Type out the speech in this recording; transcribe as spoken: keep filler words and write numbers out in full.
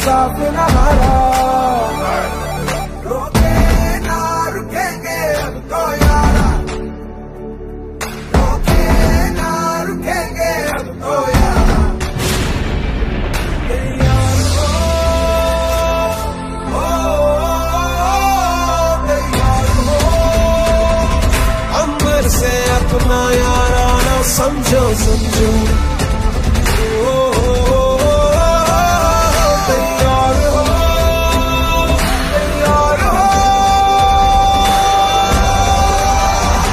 साफ नहारा। रोके ना रुकेंगे अब तो यारा, रोके ना रुकेंगे अब तो यारा। मेरी यार हो, ओ, मेरी यार हो, अंबर से अपना यारा ना समझो समझो।